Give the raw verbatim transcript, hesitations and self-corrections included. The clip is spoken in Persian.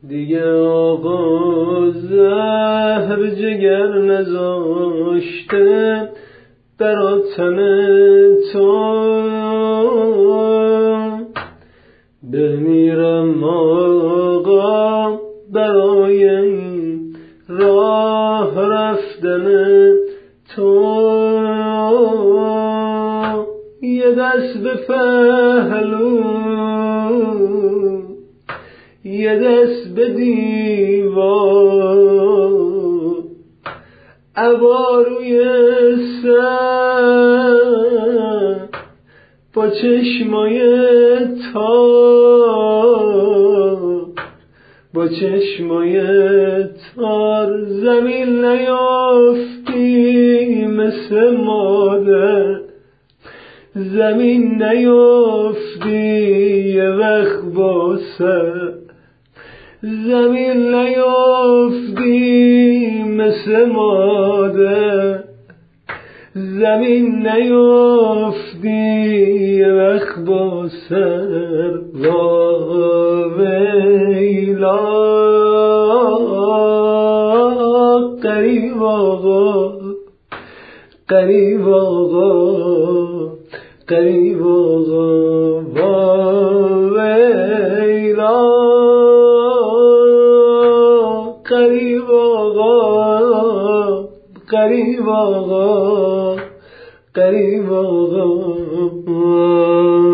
دیگه آقا زهر جگر نذاشته برا تن تو، بمیرم آقا برای این راه رفتن تو. یه دست به پهلو یه دست به دیوار، عبا روی سر با چشمای تار، با چشمای تار زمین نیافتی مثل مادر، زمین نیافتی یه وقت با سر، زمین نیافتی مثل مادر، زمین نیافتی یه وقت با سر. وا ویلا قریب آقا، قریب آقا، قریب آقا. وا ویلا قریب آقا، قریب آقا، قریب آقا.